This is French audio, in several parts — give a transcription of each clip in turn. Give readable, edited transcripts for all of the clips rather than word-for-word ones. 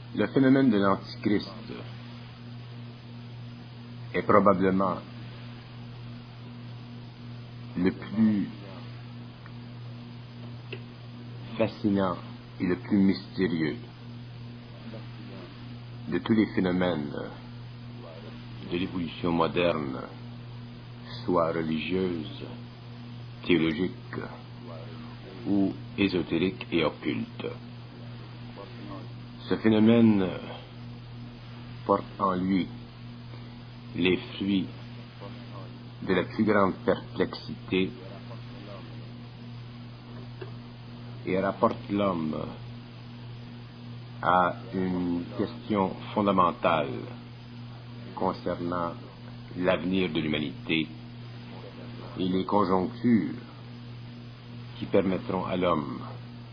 Le phénomène de l'Antichrist est probablement le plus fascinant et le plus mystérieux de tous les phénomènes de l'évolution moderne, soit religieuse, théologique ou ésotérique et occulte. Ce phénomène porte en lui les fruits de la plus grande perplexité et rapporte l'homme à une question fondamentale concernant l'avenir de l'humanité et les conjonctures qui permettront à l'homme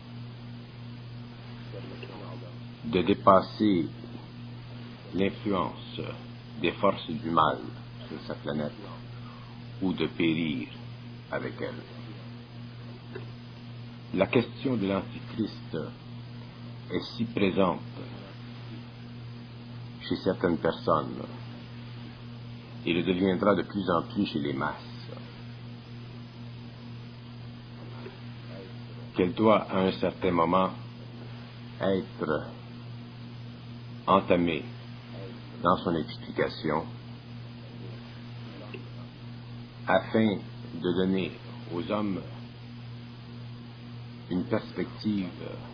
de dépasser l'influence des forces du mal sur sa planète ou de périr avec elle. La question de l'Antichrist est si présente chez certaines personnes et le deviendra de plus en plus chez les masses, qu'elle doit à un certain moment être entamée dans son explication afin de donner aux hommes une perspective,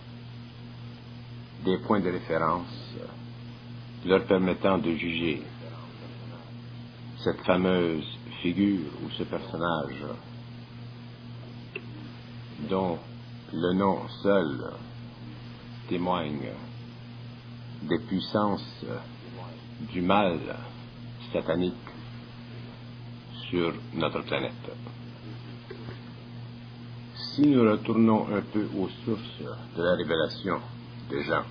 des points de référence leur permettant de juger cette fameuse figure ou ce personnage dont le nom seul témoigne des puissances du mal satanique sur notre planète. Si nous retournons un peu aux sources de la révélation de Jean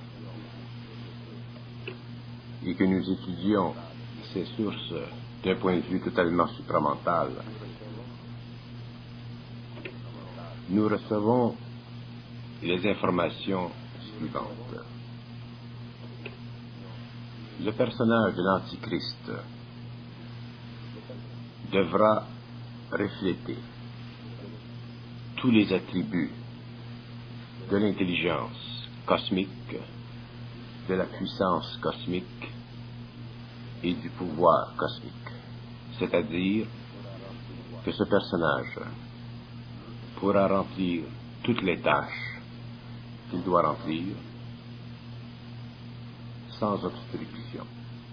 et que nous étudions ces sources d'un point de vue totalement supramental, nous recevons les informations suivantes. Le personnage de l'Antichrist devra refléter tous les attributs de l'intelligence cosmique, de la puissance cosmique et du pouvoir cosmique. C'est-à-dire que ce personnage pourra remplir toutes les tâches qu'il doit remplir sans obstruction.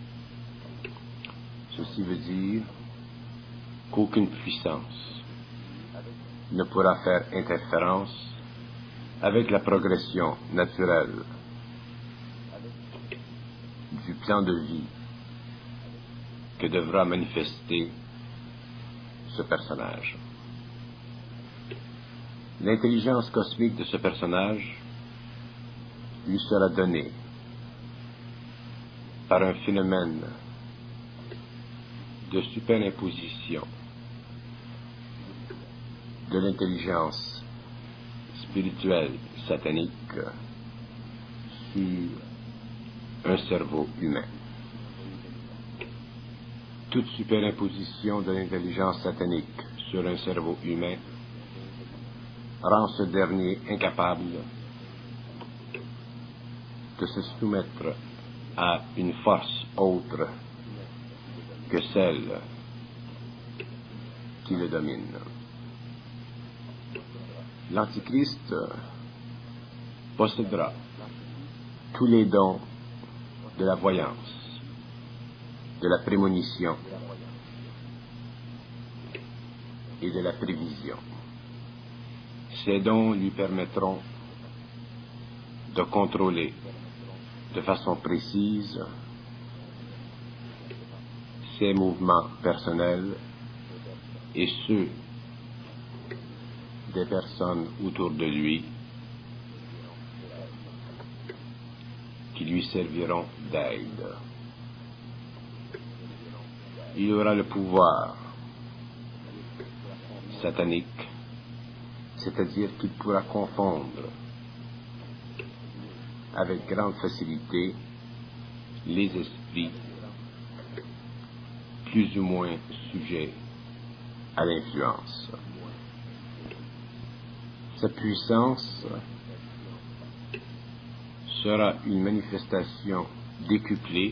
Ceci veut dire qu'aucune puissance ne pourra faire interférence avec la progression naturelle du plan de vie que devra manifester ce personnage. L'intelligence cosmique de ce personnage lui sera donnée par un phénomène de superimposition de l'intelligence spirituelle satanique sur un cerveau humain. Toute superimposition de l'intelligence satanique sur un cerveau humain rend ce dernier incapable de se soumettre à une force autre que celle qui le domine. L'Antichrist possédera tous les dons de la voyance, de la prémonition et de la prévision. Ces dons lui permettront de contrôler de façon précise ses mouvements personnels et ceux des personnes autour de lui qui lui serviront d'aide. Il aura le pouvoir satanique, c'est-à-dire qu'il pourra confondre avec grande facilité les esprits plus ou moins sujets à l'influence. Sa puissance sera une manifestation décuplée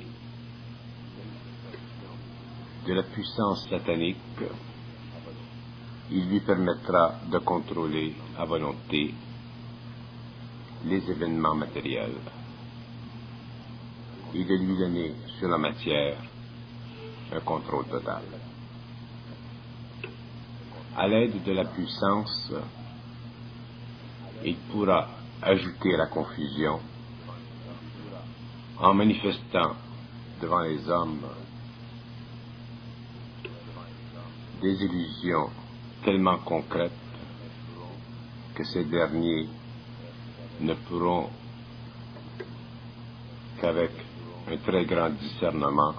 de la puissance satanique. Il lui permettra de contrôler à volonté les événements matériels et de lui donner sur la matière un contrôle total. À l'aide de la puissance, il pourra ajouter à la confusion en manifestant devant les hommes des illusions tellement concrètes que ces derniers ne pourront qu'avec un très grand discernement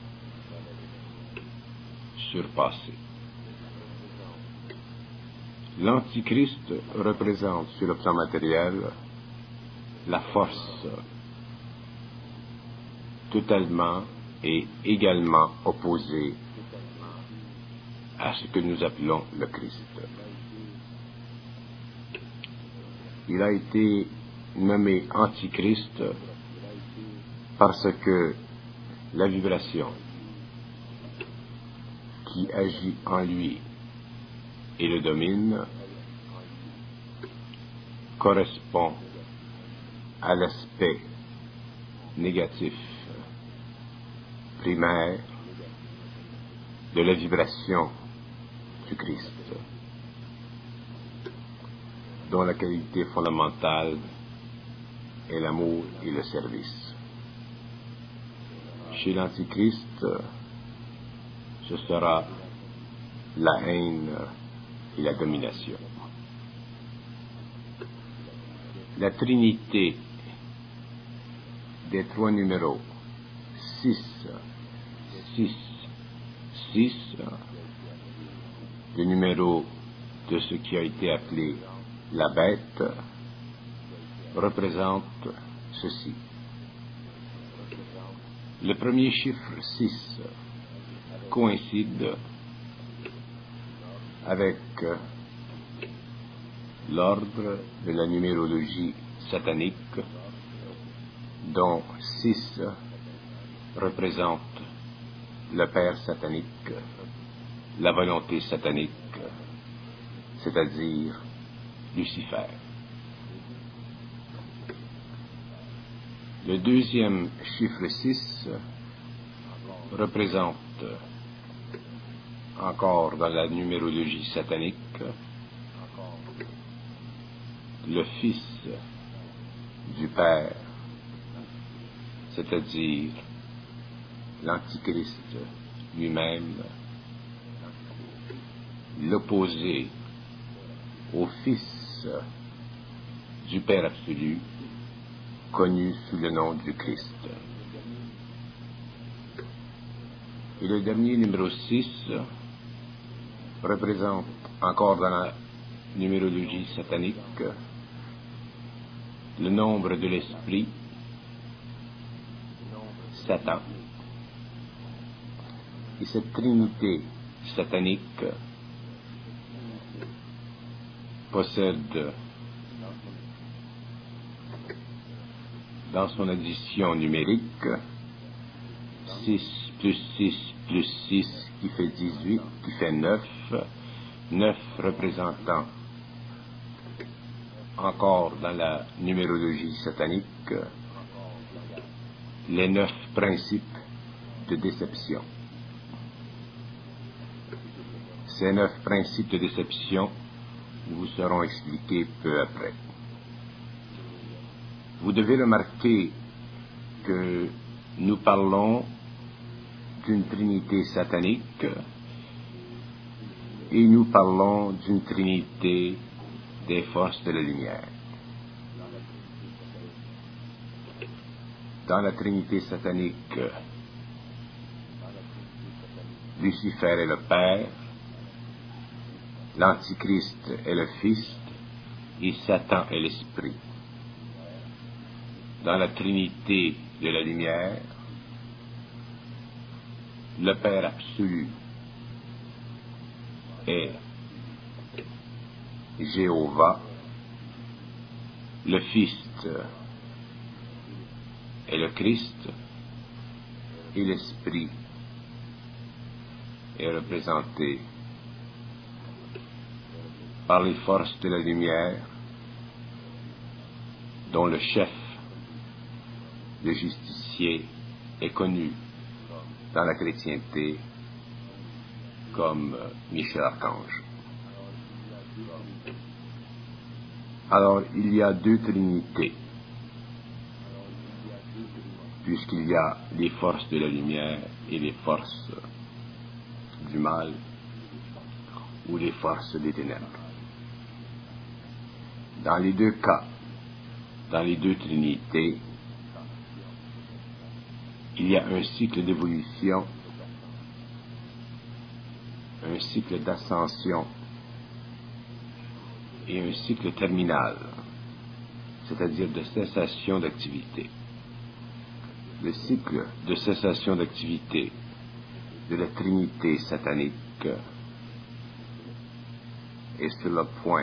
surpasser. L'Antichrist représente sur le plan matériel la force totalement et également opposée à ce que nous appelons le Christ. Il a été nommé Antichrist parce que la vibration qui agit en lui et le domine correspond à l'aspect négatif primaire de la vibration du Christ, dont la qualité fondamentale est l'amour et le service. Chez l'Antichrist, ce sera la haine et la domination. La trinité des trois numéros 6, 6, 6, le numéro de ce qui a été appelé la bête, représente ceci. Le premier chiffre 6 coïncide avec l'ordre de la numérologie satanique, dont 6 représente le père satanique, la volonté satanique, c'est-à-dire Lucifer. Le deuxième chiffre 6 représente, encore dans la numérologie satanique, le fils du Père, c'est-à-dire l'Antichrist lui-même, l'opposé au Fils du Père absolu, connu sous le nom du Christ. Et le dernier numéro 6 représente, encore dans la numérologie satanique, le nombre de l'esprit, Satan. Et cette trinité satanique possède dans son addition numérique 6 plus 6 plus 6 qui fait 18, qui fait 9, 9 représentant, encore dans la numérologie satanique, les 9 principes de déception. Ces 9 principes de déception vous seront expliqués peu après. Vous devez remarquer que nous parlons d'une trinité satanique et nous parlons d'une trinité des forces de la lumière. Dans la trinité satanique, Lucifer est le Père, l'Antichrist est le Fils et Satan est l'Esprit. Dans la trinité de la lumière, le Père absolu est Jéhovah, le Fils est le Christ, et l'Esprit est représenté par les forces de la lumière, dont le chef, le justicier, est connu dans la chrétienté comme Michel-Archange. Alors, il y a deux trinités, puisqu'il y a les forces de la lumière et les forces du mal, ou les forces des ténèbres. Dans les deux cas, dans les deux trinités, il y a un cycle d'évolution, un cycle d'ascension et un cycle terminal, c'est-à-dire de cessation d'activité. Le cycle de cessation d'activité de la Trinité satanique est sur le point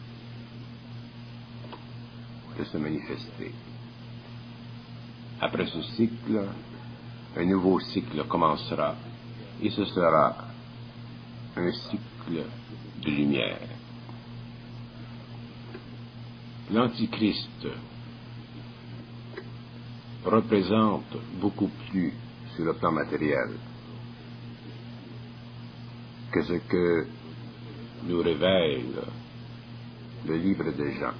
de se manifester. Après ce cycle, un nouveau cycle commencera et ce sera un cycle de lumière. L'Antichrist représente beaucoup plus sur le plan matériel que ce que nous révèle le livre de Jean.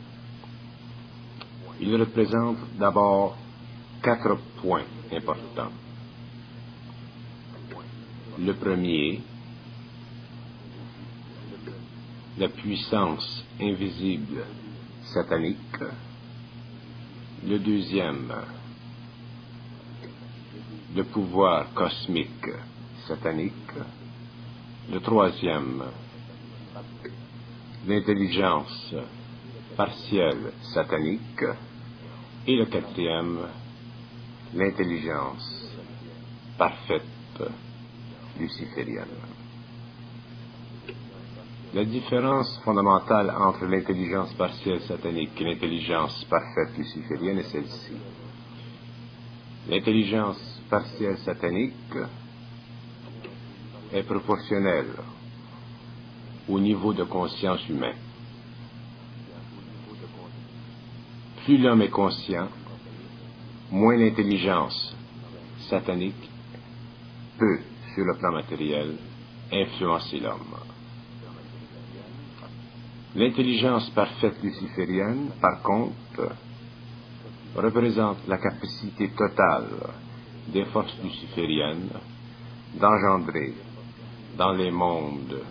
Il représente d'abord 4 points importants. Le premier, la puissance invisible satanique. Le deuxième, le pouvoir cosmique satanique. Le troisième, l'intelligence partielle satanique. Et le quatrième, l'intelligence parfaite luciférienne. La différence fondamentale entre l'intelligence partielle satanique et l'intelligence parfaite luciférienne est celle-ci. L'intelligence partielle satanique est proportionnelle au niveau de conscience humain. Plus l'homme est conscient, moins l'intelligence satanique peut, sur le plan matériel, influencer l'homme. L'intelligence parfaite luciférienne, par contre, représente la capacité totale des forces lucifériennes d'engendrer dans les mondes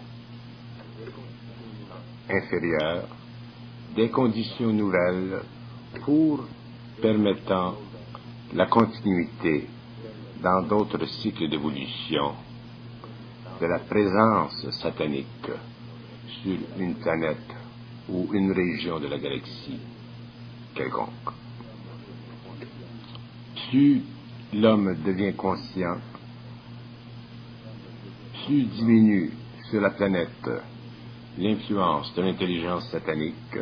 inférieurs des conditions nouvelles pour permettant la continuité dans d'autres cycles d'évolution de la présence satanique sur une planète ou une région de la galaxie quelconque. Plus l'homme devient conscient, plus diminue sur la planète l'influence de l'intelligence satanique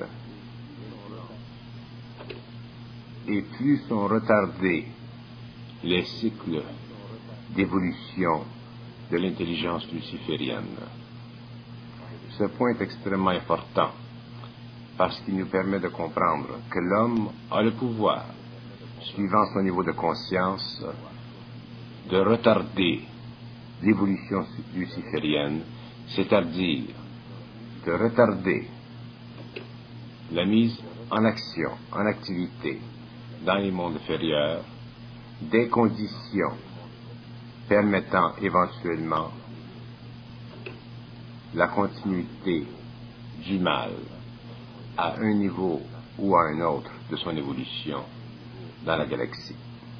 et plus sont retardés les cycles d'évolution de l'intelligence luciférienne. Ce point est extrêmement important parce qu'il nous permet de comprendre que l'homme a le pouvoir, suivant son niveau de conscience, de retarder l'évolution luciférienne, c'est-à-dire de retarder la mise en action, en activité dans les mondes inférieurs, des conditions permettant éventuellement la continuité du mal à un niveau ou à un autre de son évolution dans la galaxie.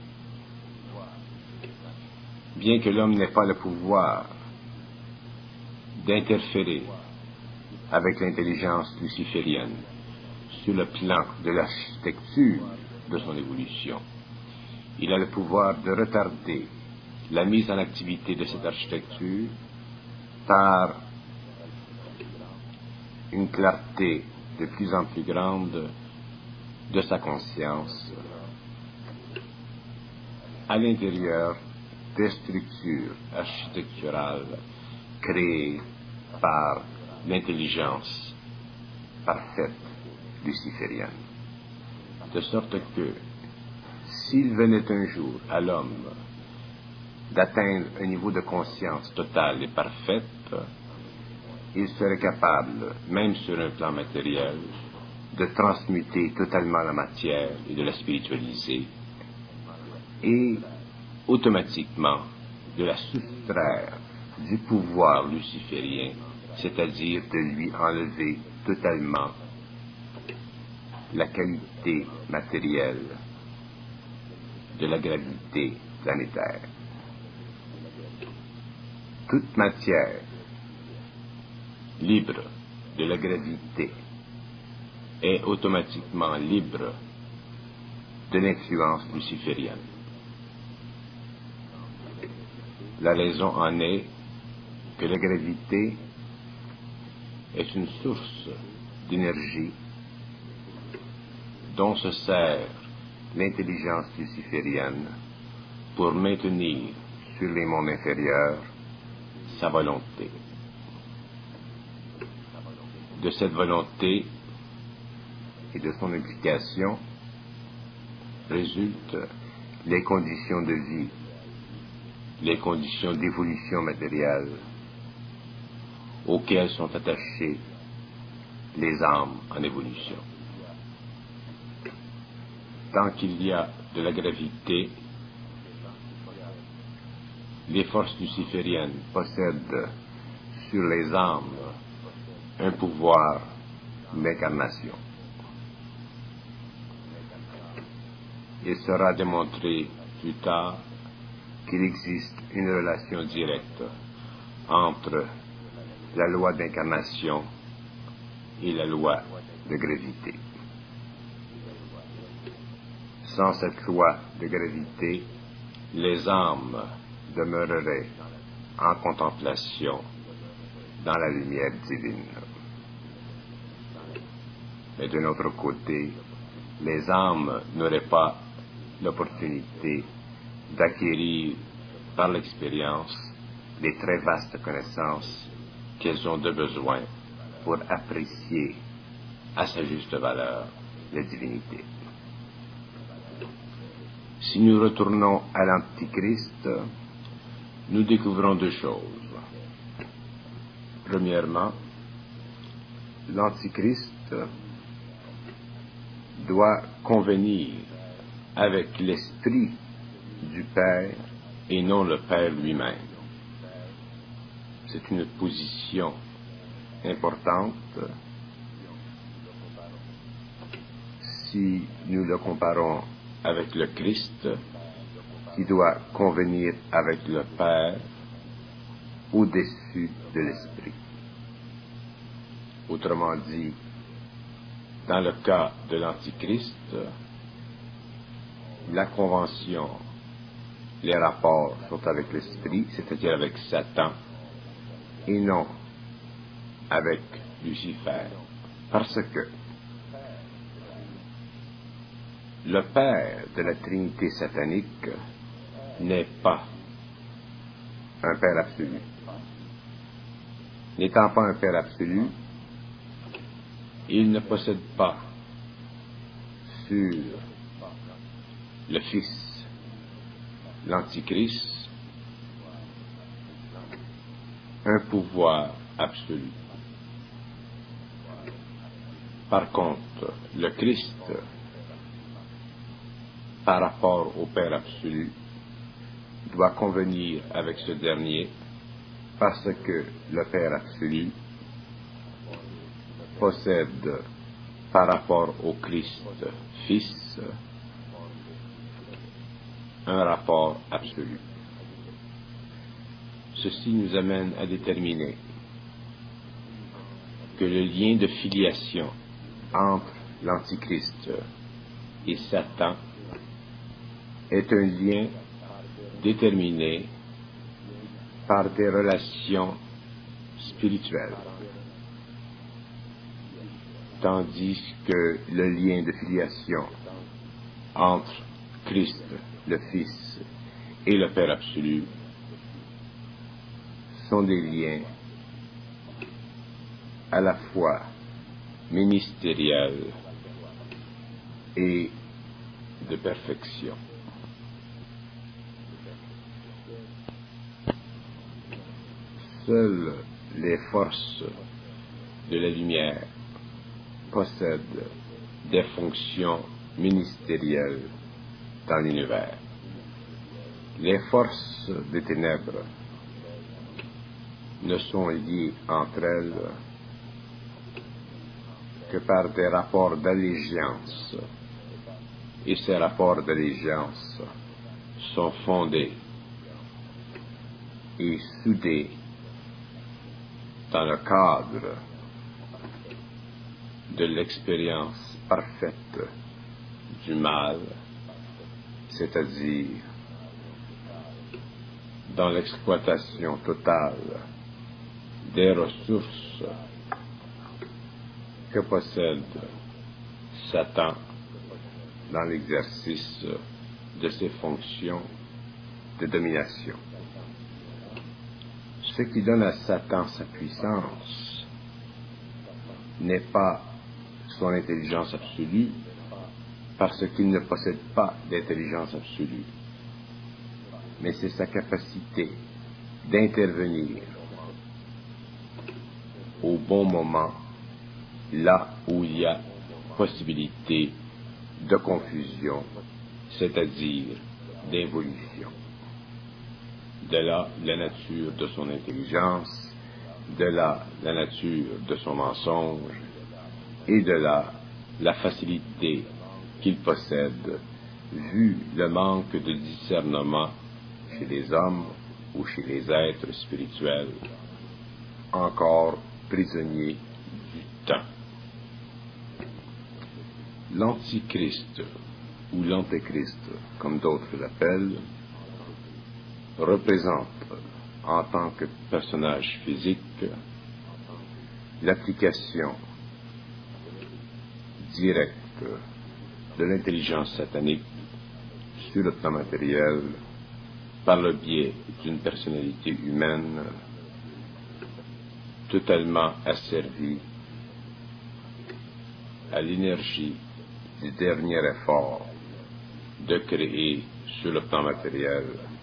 Bien que l'homme n'ait pas le pouvoir d'interférer avec l'intelligence luciférienne sur le plan de l'architecture de son évolution, il a le pouvoir de retarder la mise en activité de cette architecture par une clarté de plus en plus grande de sa conscience à l'intérieur des structures architecturales créées par l'intelligence parfaite luciférienne. De sorte que, s'il venait un jour à l'homme d'atteindre un niveau de conscience totale et parfaite, il serait capable, même sur un plan matériel, de transmuter totalement la matière et de la spiritualiser, et automatiquement de la soustraire du pouvoir luciférien, c'est-à-dire de lui enlever totalement la qualité matérielle de la gravité planétaire. Toute matière libre de la gravité est automatiquement libre de l'influence luciférienne. La raison en est que la gravité est une source d'énergie dont se sert l'intelligence luciférienne pour maintenir sur les mondes inférieurs sa volonté. De cette volonté et de son implication résultent les conditions de vie, les conditions d'évolution matérielle auxquelles sont attachées les âmes en évolution. Tant qu'il y a de la gravité, les forces lucifériennes possèdent sur les âmes un pouvoir d'incarnation. Il sera démontré plus tard qu'il existe une relation directe entre la loi d'incarnation et la loi de gravité. Sans cette loi de gravité, les âmes demeureraient en contemplation dans la lumière divine. Mais d'un autre côté, les âmes n'auraient pas l'opportunité d'acquérir par l'expérience les très vastes connaissances qu'elles ont de besoin pour apprécier à sa juste valeur la divinité. Si nous retournons à l'Antichrist, nous découvrons deux choses. Premièrement, l'Antichrist doit convenir avec l'esprit du Père et non le Père lui-même. C'est une position importante si nous le comparons avec le Christ, qui doit convenir avec le Père au-dessus de l'Esprit. Autrement dit, dans le cas de l'Antichrist, la convention, les rapports sont avec l'Esprit, c'est-à-dire avec Satan, et non avec Lucifer, parce que le Père de la Trinité satanique n'est pas un Père absolu. N'étant pas un Père absolu, il ne possède pas sur le Fils, l'Antichrist, un pouvoir absolu. Par contre, le Christ, par rapport au Père absolu, doit convenir avec ce dernier parce que le Père absolu possède, par rapport au Christ Fils, un rapport absolu. Ceci nous amène à déterminer que le lien de filiation entre l'Antichrist et Satan est un lien déterminé par des relations spirituelles, tandis que le lien de filiation entre Christ, le Fils, et le Père absolu sont des liens à la fois ministériels et de perfection. Seules les forces de la lumière possèdent des fonctions ministérielles dans l'univers. Les forces des ténèbres ne sont liées entre elles que par des rapports d'allégeance, et ces rapports d'allégeance sont fondés et soudés dans le cadre de l'expérience parfaite du mal, c'est-à-dire dans l'exploitation totale des ressources que possède Satan dans l'exercice de ses fonctions de domination. Ce qui donne à Satan sa puissance n'est pas son intelligence absolue, parce qu'il ne possède pas d'intelligence absolue, mais c'est sa capacité d'intervenir au bon moment, là où il y a possibilité de confusion, c'est-à-dire d'involution. De là, la nature de son intelligence, de là, la nature de son mensonge, et de là, la facilité qu'il possède, vu le manque de discernement chez les hommes ou chez les êtres spirituels, encore prisonniers du temps. L'Antichrist, ou l'Antéchrist, comme d'autres l'appellent, représente, en tant que personnage physique, l'application directe de l'intelligence satanique sur le plan matériel par le biais d'une personnalité humaine totalement asservie à l'énergie du dernier effort de créer sur le plan matériel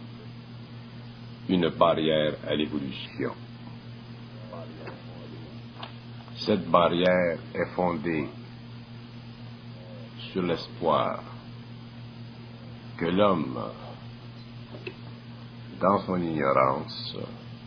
une barrière à l'évolution. Cette barrière est fondée sur l'espoir que l'homme, dans son ignorance,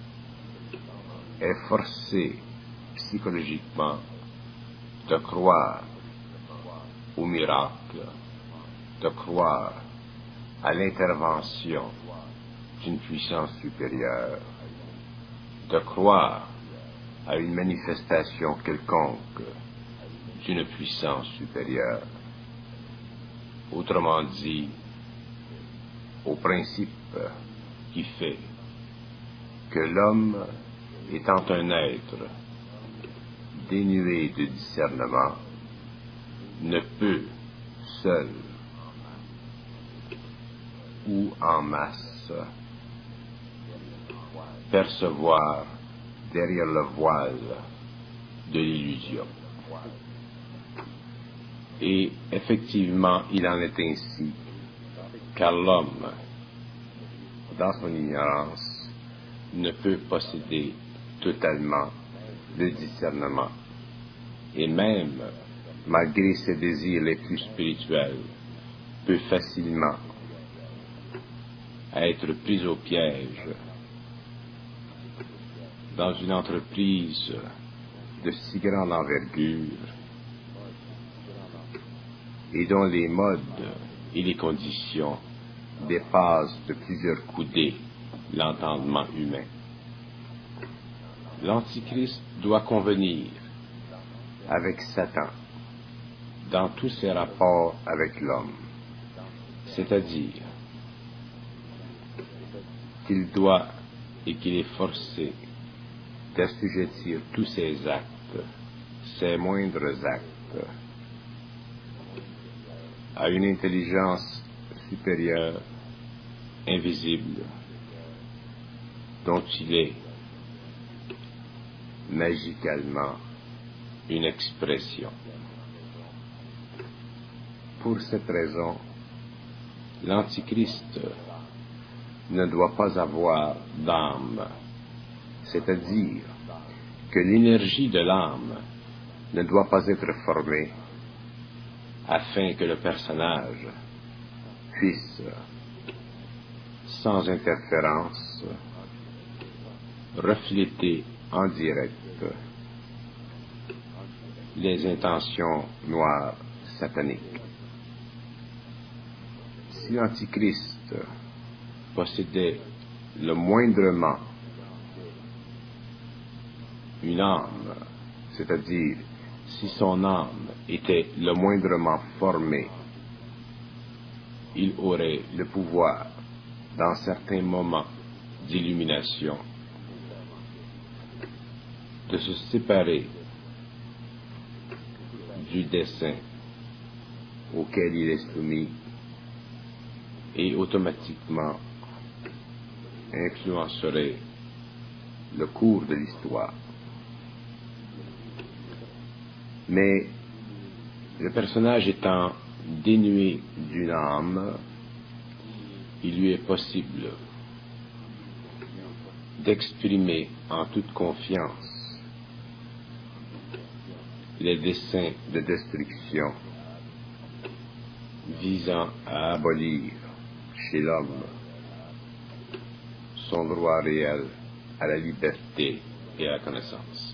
est forcé psychologiquement de croire au miracle, de croire à l'intervention d'une puissance supérieure, de croire à une manifestation quelconque d'une puissance supérieure. Autrement dit, au principe qui fait que l'homme, étant un être dénué de discernement, ne peut seul ou en masse percevoir derrière le voile de l'illusion. Et effectivement, il en est ainsi, car l'homme, dans son ignorance, ne peut posséder totalement le discernement, et même, malgré ses désirs les plus spirituels, peut facilement être pris au piège dans une entreprise de si grande envergure et dont les modes et les conditions dépassent de plusieurs coudées l'entendement humain. L'Antichrist doit convenir avec Satan dans tous ses rapports avec l'homme, c'est-à-dire qu'il doit et qu'il est forcé d'assujettir tous ses actes, ses moindres actes, à une intelligence supérieure, invisible, dont il est magicalement une expression. Pour cette raison, l'Antichrist ne doit pas avoir d'âme, c'est-à-dire que l'énergie de l'âme ne doit pas être formée afin que le personnage puisse, sans interférence, refléter en direct les intentions noires sataniques. Si l'Antichrist possédait le moindrement une âme, c'est-à-dire si son âme était le moindrement formée, il aurait le pouvoir, dans certains moments d'illumination, de se séparer du dessein auquel il est soumis et automatiquement influencerait le cours de l'histoire. Mais le personnage étant dénué d'une âme, il lui est possible d'exprimer en toute confiance les desseins de destruction visant à abolir chez l'homme son droit réel à la liberté et à la connaissance.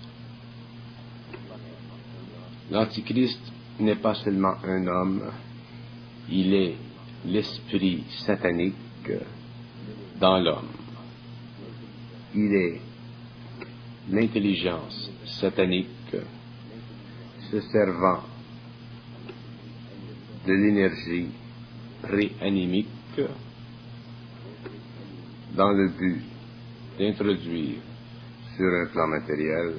L'Antichrist n'est pas seulement un homme, il est l'esprit satanique dans l'homme. Il est l'intelligence satanique se servant de l'énergie préanimique dans le but d'introduire sur un plan matériel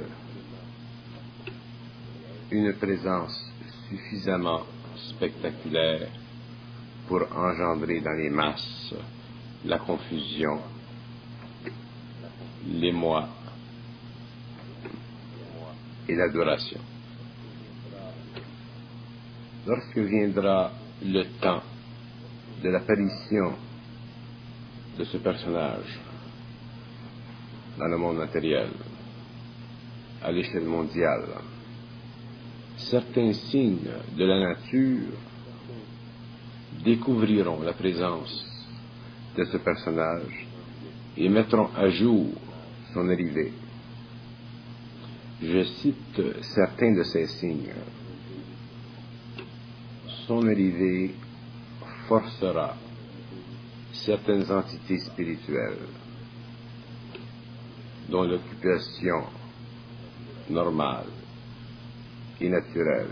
une présence suffisamment spectaculaire pour engendrer dans les masses la confusion, l'émoi et l'adoration. Lorsque viendra le temps de l'apparition de ce personnage dans le monde matériel, à l'échelle mondiale, certains signes de la nature découvriront la présence de ce personnage et mettront à jour son arrivée. Je cite certains de ces signes. Son arrivée forcera certaines entités spirituelles dont l'occupation normale et naturelle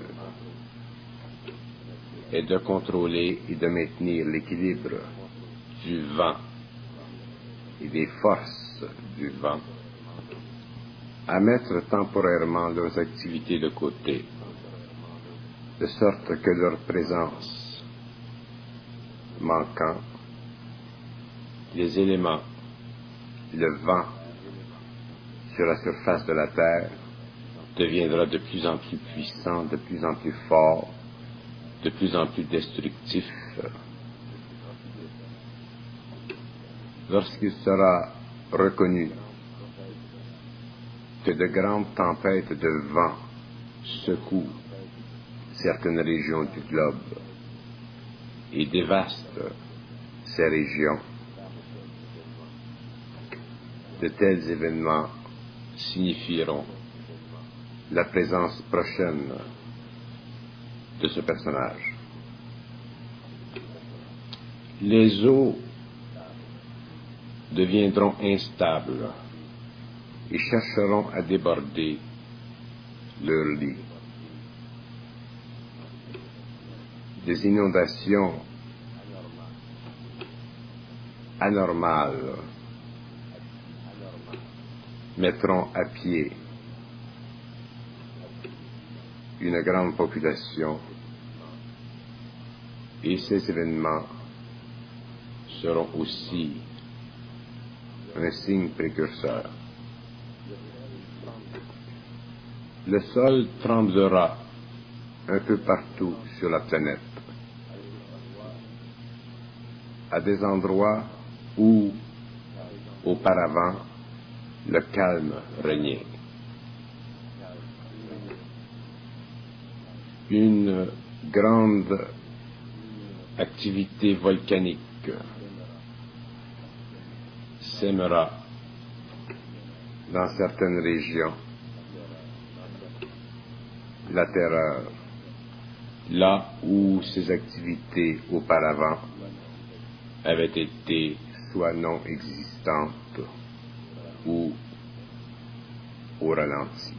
est de contrôler et de maintenir l'équilibre du vent et des forces du vent, à mettre temporairement leurs activités de côté, de sorte que leur présence manquant, les éléments, le vent sur la surface de la Terre deviendra de plus en plus puissant, de plus en plus fort, de plus en plus destructif. Lorsqu'il sera reconnu que de grandes tempêtes de vent secouent certaines régions du globe et dévastent ces régions, de tels événements signifieront la présence prochaine de ce personnage. Les eaux deviendront instables et chercheront à déborder leur lit. Des inondations anormales mettront à pied une grande population et ces événements seront aussi un signe précurseur. Le sol tremblera un peu partout sur la planète, à des endroits où, auparavant, le calme régnait. Une grande activité volcanique sèmera dans certaines régions la terreur, là où ces activités auparavant avaient été soit non existantes ou au ralenti.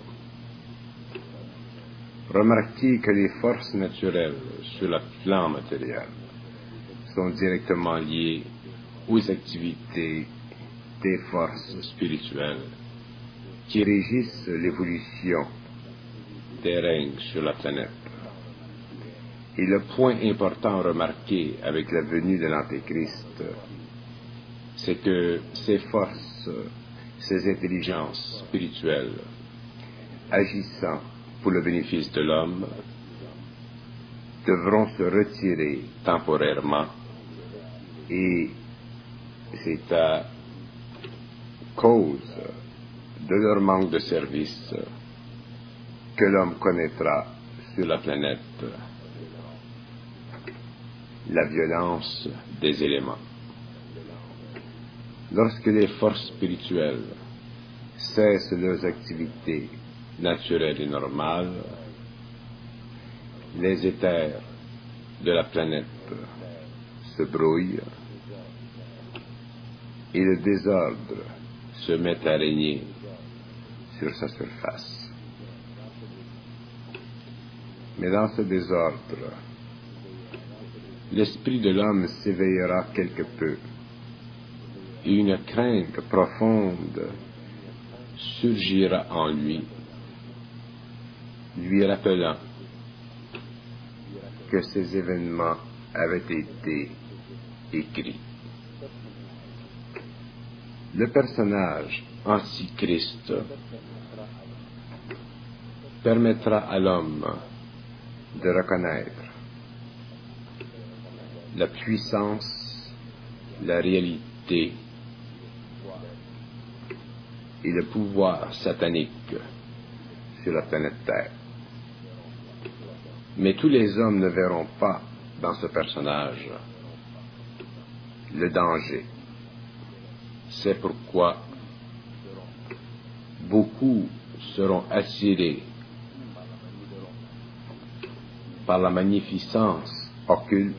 Remarquez que les forces naturelles sur le plan matériel sont directement liées aux activités des forces spirituelles qui régissent l'évolution des règnes sur la planète. Et le point important à remarquer avec la venue de l'Antéchrist, c'est que ces forces, ces intelligences spirituelles, agissant pour le bénéfice de l'homme, devront se retirer temporairement et c'est à cause de leur manque de service que l'homme connaîtra sur la planète la violence des éléments. Lorsque les forces spirituelles cessent leurs activités naturelles et normales, les éthers de la planète se brouillent et le désordre se met à régner sur sa surface. Mais dans ce désordre, l'esprit de l'homme s'éveillera quelque peu et une crainte profonde surgira en lui, lui rappelant que ces événements avaient été écrits. Le personnage antichrist permettra à l'homme de reconnaître la puissance, la réalité et le pouvoir satanique sur la planète Terre. Mais tous les hommes ne verront pas dans ce personnage le danger. C'est pourquoi beaucoup seront attirés par la magnificence occulte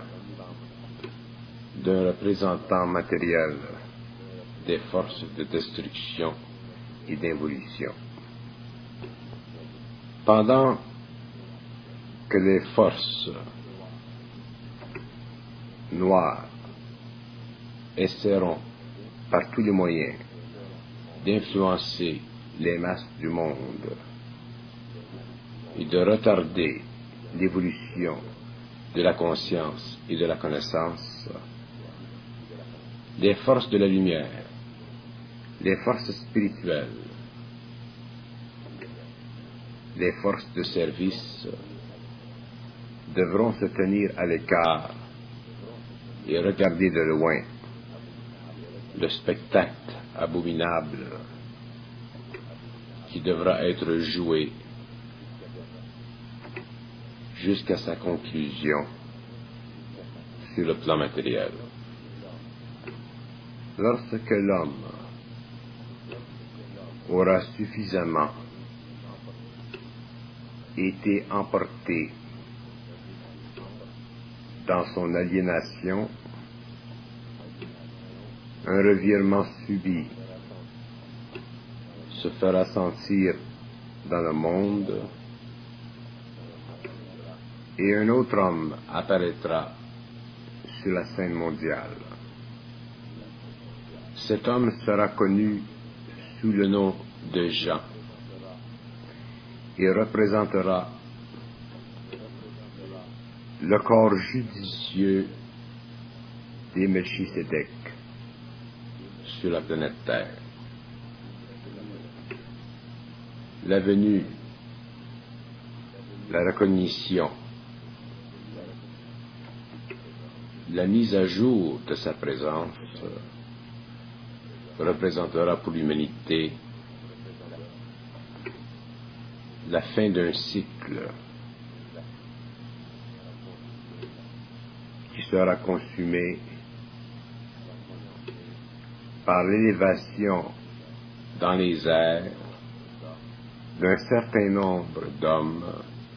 d'un représentant matériel des forces de destruction et d'évolution. Pendant que les forces noires essaieront par tous les moyens d'influencer les masses du monde et de retarder l'évolution de la conscience et de la connaissance, les forces de la lumière, les forces spirituelles, les forces de service devront se tenir à l'écart et regarder de loin le spectacle abominable qui devra être joué jusqu'à sa conclusion sur le plan matériel. Lorsque l'homme aura suffisamment été emporté dans son aliénation, un revirement subit se fera sentir dans le monde et un autre homme apparaîtra sur la scène mondiale. Cet homme sera connu sous le nom de Jean et représentera le corps judicieux des Melchisédek sur la planète Terre. La venue, la recognition, la mise à jour de sa présence représentera pour l'humanité la fin d'un cycle qui sera consumé par l'élévation dans les airs d'un certain nombre d'hommes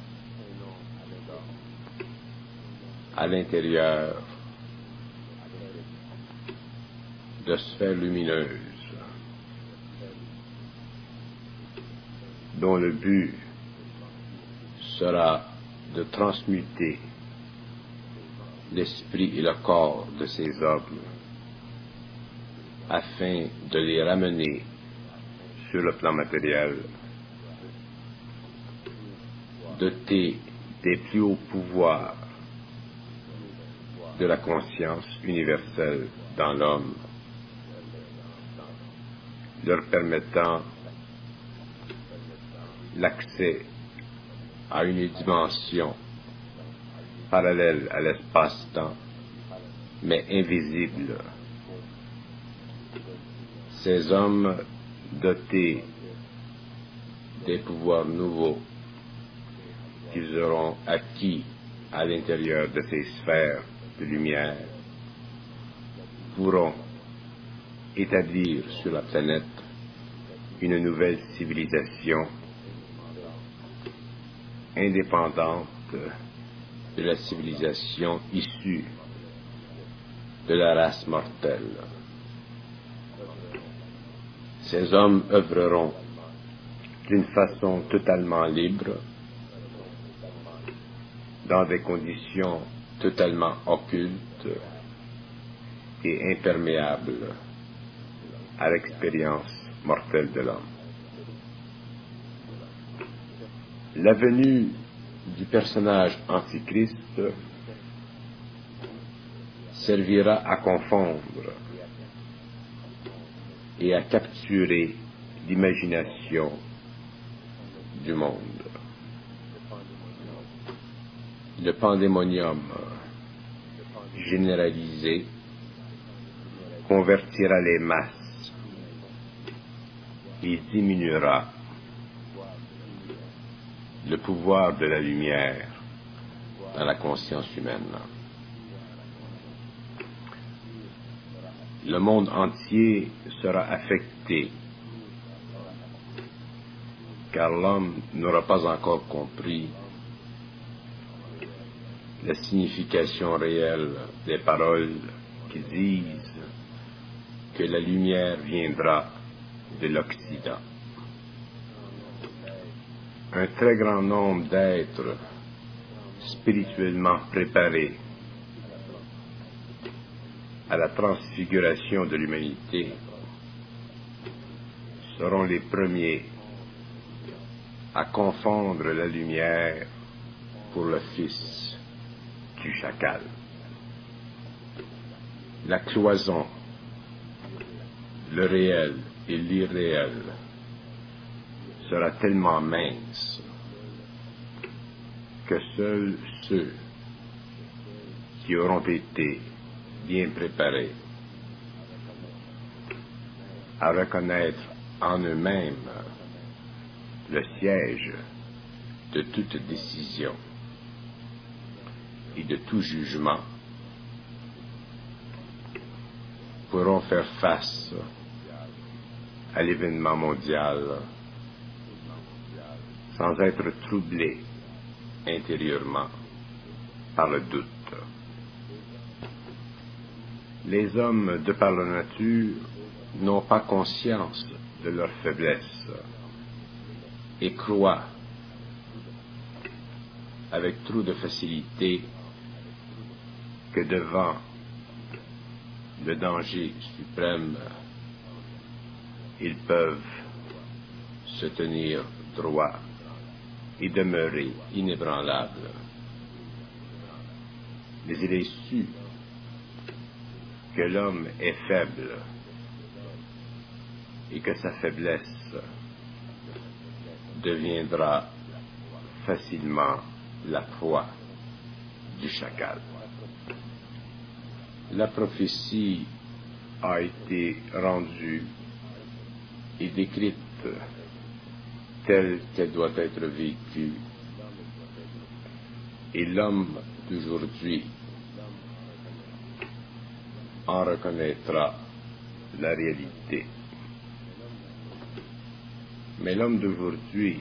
à l'intérieur de sphères lumineuses dont le but sera de transmuter l'esprit et le corps de ces hommes afin de les ramener sur le plan matériel, dotés des plus hauts pouvoirs de la conscience universelle dans l'homme, leur permettant l'accès à une dimension parallèle à l'espace-temps, mais invisible. Ces hommes dotés des pouvoirs nouveaux qu'ils auront acquis à l'intérieur de ces sphères de lumière pourront établir sur la planète une nouvelle civilisation indépendante de la civilisation issue de la race mortelle. Ces hommes œuvreront d'une façon totalement libre, dans des conditions totalement occultes et imperméables à l'expérience mortelle de l'homme. La venue du personnage antichrist servira à confondre et à capturer l'imagination du monde. Le pandémonium généralisé convertira les masses et diminuera le pouvoir de la lumière dans la conscience humaine. Le monde entier sera affecté, car l'homme n'aura pas encore compris la signification réelle des paroles qui disent que la lumière viendra de l'Occident. Un très grand nombre d'êtres spirituellement préparés à la transfiguration de l'humanité seront les premiers à confondre la lumière pour le fils du chacal. La cloison, le réel et l'irréel sera tellement mince que seuls ceux qui auront été bien préparés à reconnaître en eux-mêmes le siège de toute décision et de tout jugement pourront faire face à l'événement mondial sans être troublés intérieurement par le doute. Les hommes, de par leur nature, n'ont pas conscience de leur faiblesse et croient avec trop de facilité que devant le danger suprême Ils peuvent se tenir droit et demeurer inébranlables. Mais il est su que l'homme est faible et que sa faiblesse deviendra facilement la proie du chacal. La prophétie a été rendue et décrite telle qu'elle doit être vécue, et l'homme d'aujourd'hui en reconnaîtra la réalité. Mais l'homme d'aujourd'hui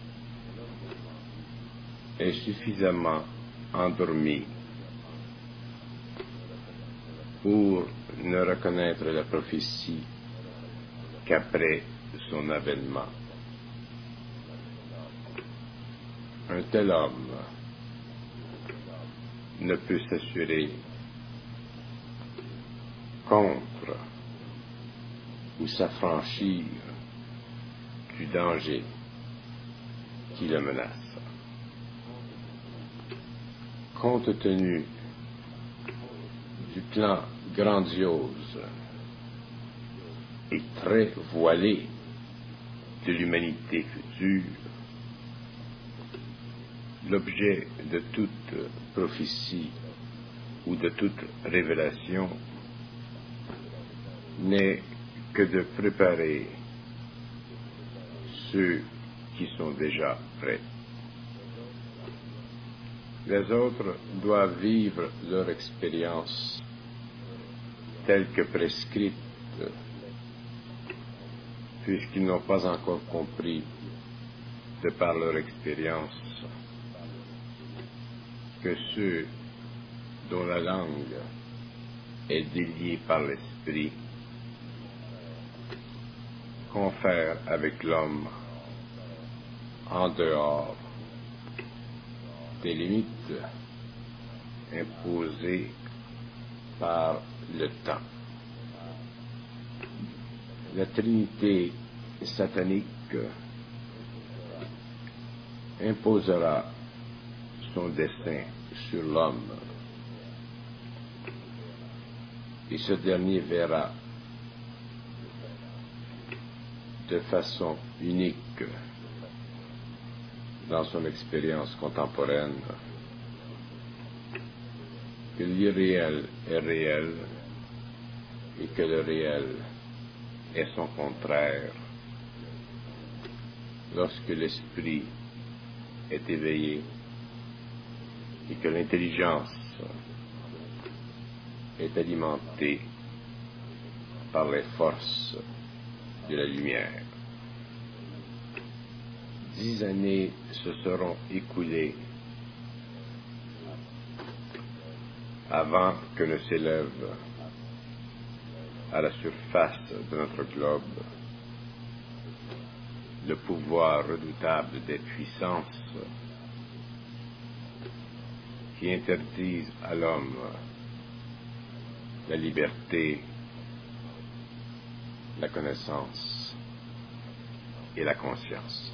est suffisamment endormi pour ne reconnaître la prophétie qu'après son avènement. Un tel homme ne peut s'assurer contre ou s'affranchir du danger qui le menace. Compte tenu du plan grandiose et très voilé de l'humanité future, l'objet de toute prophétie ou de toute révélation n'est que de préparer ceux qui sont déjà prêts. Les autres doivent vivre leur expérience telle que prescrite, puisqu'ils n'ont pas encore compris, de par leur expérience, que ceux dont la langue est déliée par l'esprit confèrent avec l'homme en dehors des limites imposées par le temps. La Trinité satanique imposera son dessein sur l'homme, et ce dernier verra de façon unique dans son expérience contemporaine que l'irréel est réel et que le réel est son contraire lorsque l'esprit est éveillé et que l'intelligence est alimentée par les forces de la lumière. 10 années se seront écoulées avant que ne s'élève à la surface de notre globe le pouvoir redoutable des puissances qui interdisent à l'homme la liberté, la connaissance et la conscience.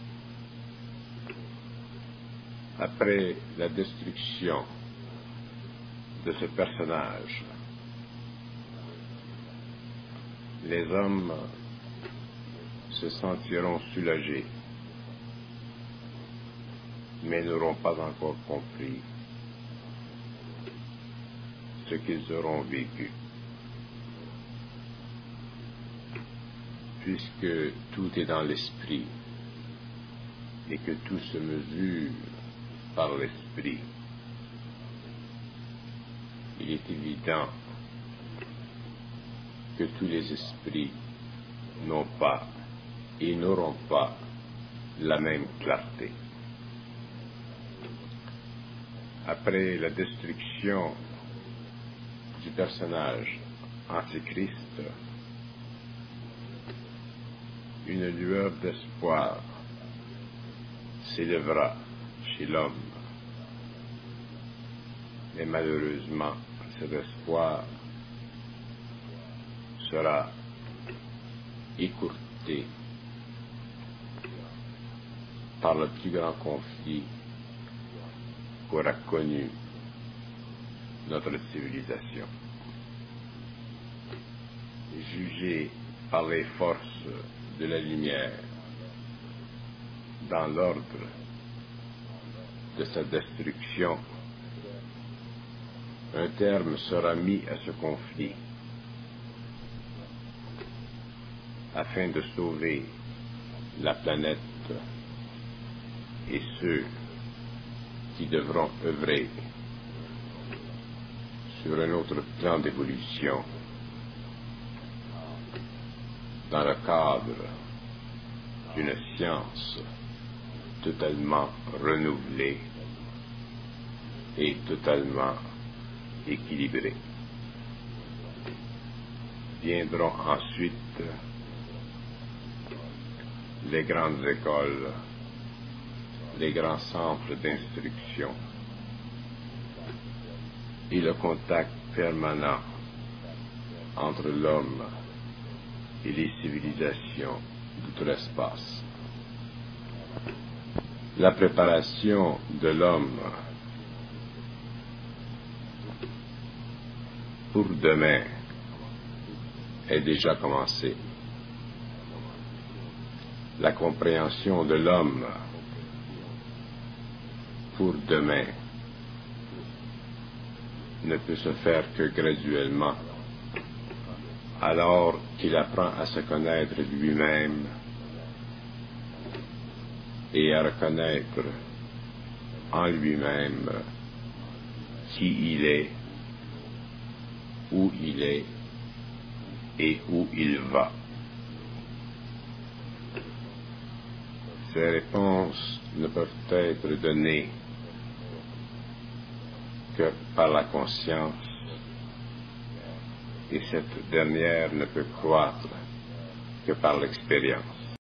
Après la destruction de ce personnage, les hommes se sentiront soulagés, mais n'auront pas encore compris ce qu'ils auront vécu. Puisque tout est dans l'esprit et que tout se mesure par l'esprit, il est évident que tous les esprits n'ont pas et n'auront pas la même clarté. Après la destruction du personnage antichrist, une lueur d'espoir s'élèvera chez l'homme. Mais malheureusement, cet espoir sera écourté par le plus grand conflit qu'aura connu notre civilisation. Jugé par les forces de la lumière dans l'ordre de sa destruction, un terme sera mis à ce conflit afin de sauver la planète et ceux qui devront œuvrer sur un autre plan d'évolution dans le cadre d'une science totalement renouvelée et totalement équilibrée. Viendront ensuite les grandes écoles, les grands centres d'instruction et le contact permanent entre l'homme et les civilisations d'outre-espace. La préparation de l'homme pour demain est déjà commencée. La compréhension de l'homme pour demain ne peut se faire que graduellement, alors qu'il apprend à se connaître lui-même et à reconnaître en lui-même qui il est, où il est et où il va. Ces réponses ne peuvent être données que par la conscience, et cette dernière ne peut croître que par l'expérience.